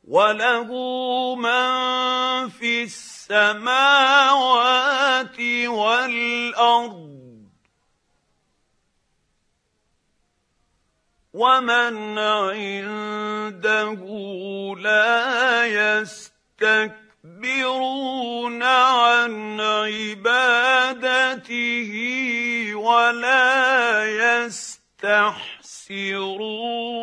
وَلَهُ مَن فِي السَّمَاوَاتِ وَالْأَرْضِ وَمَنْ عِندَهُ لَا يَسْتَكْبِرُونَ عَنْ عِبَادَتِهِ وَلَا يَسْتَحْسِرُونَ.